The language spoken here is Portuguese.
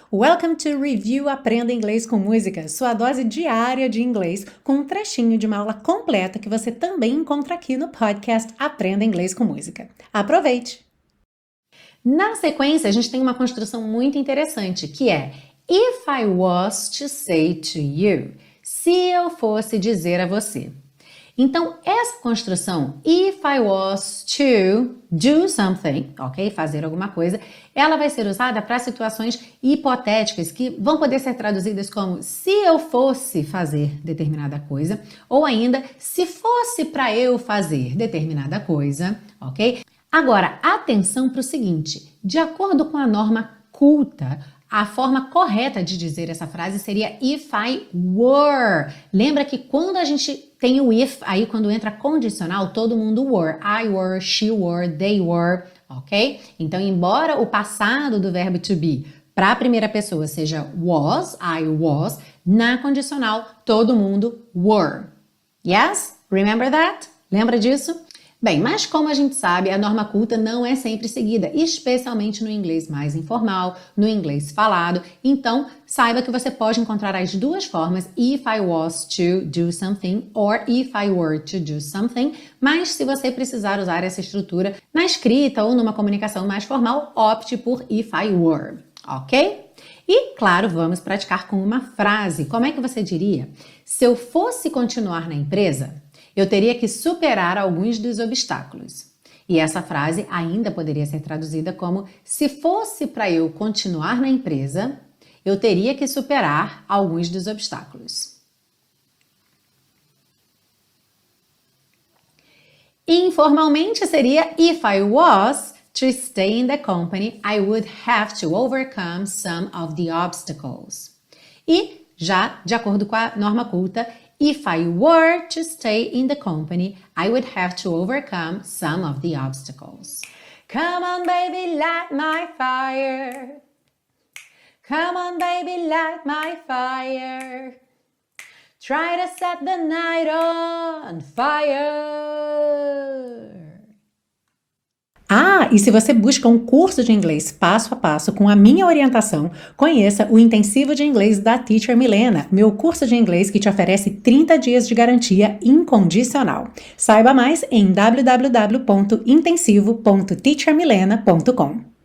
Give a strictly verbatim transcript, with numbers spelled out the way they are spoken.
Welcome to Review Aprenda Inglês com Música, sua dose diária de inglês, com um trechinho de uma aula completa que você também encontra aqui no podcast Aprenda Inglês com Música. Aproveite! Na sequência, a gente tem uma construção muito interessante, que é If I was to say to you, se eu fosse dizer a você. Então, essa construção, if I was to do something, ok? Fazer alguma coisa, ela vai ser usada para situações hipotéticas que vão poder ser traduzidas como se eu fosse fazer determinada coisa, ou ainda se fosse para eu fazer determinada coisa, ok? Agora, atenção para o seguinte, de acordo com a norma culta, a forma correta de dizer essa frase seria if I were. Lembra que quando a gente tem o if, aí quando entra condicional, todo mundo were. I were, she were, they were, ok? Então, embora o passado do verbo to be para a primeira pessoa seja was, I was, na condicional, todo mundo were. Yes? Remember that? Lembra disso? Bem, mas como a gente sabe, a norma culta não é sempre seguida, especialmente no inglês mais informal, no inglês falado. Então, saiba que você pode encontrar as duas formas, if I was to do something or if I were to do something, mas se você precisar usar essa estrutura na escrita ou numa comunicação mais formal, opte por if I were, ok? E, claro, vamos praticar com uma frase. Como é que você diria? Se eu fosse continuar na empresa, eu teria que superar alguns dos obstáculos. E essa frase ainda poderia ser traduzida como se fosse para eu continuar na empresa, eu teria que superar alguns dos obstáculos. Informalmente seria if I was to stay in the company, I would have to overcome some of the obstacles. E já de acordo com a norma culta, if I were to stay in the company, I would have to overcome some of the obstacles. Come on, baby, light my fire. Come on, baby, light my fire. Try to set the night on fire. Ah, e se você busca um curso de inglês passo a passo com a minha orientação, conheça o Intensivo de Inglês da Teacher Milena, meu curso de inglês que te oferece trinta dias de garantia incondicional. Saiba mais em w w w ponto intensivo ponto teacher milena ponto com.